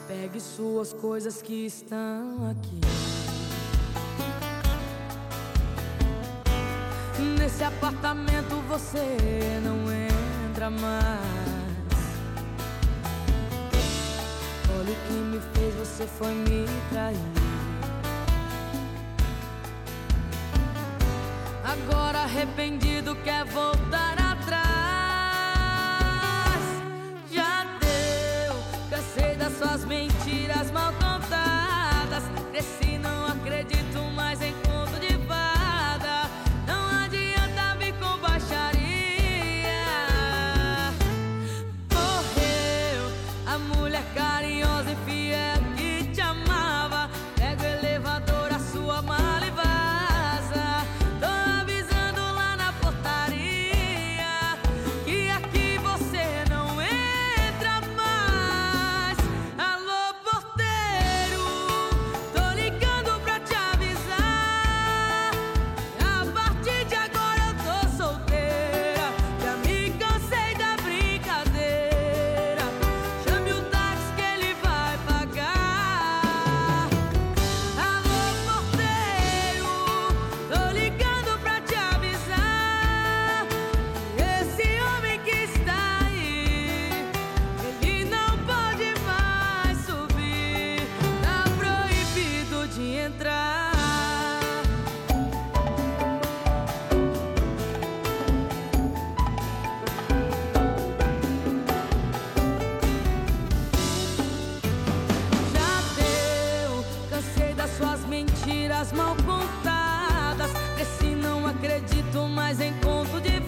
Pegue suas coisas que estão aqui. Nesse apartamento você não entra mais. Olha o que me fez, você foi me trair. Agora arrependido quer voltar atrás. Já deu, cansei das suas mentiras mal contadas. Cresci, não acredito mais em conto de fada. Não adianta vir com baixaria. Morreu a mulher carinhosa e fiel que te amava. Pega o elevador, a sua mala e vaza. Tô avisando lá na portaria que aqui você não entra mais. Alô, porteiro, tô ligando pra te avisar. A partir de agora eu tô solteira. Já me cansei da brincadeira. Chame o táxi que ele vai pagar. Alô, porteiro, tô ligando pra te avisar. Esse homem que está aí, ele não pode mais subir. Tá proibido de entrar. Já deu, cansei das suas mentiras mal contadas. Cresci, não acredito mais em conto de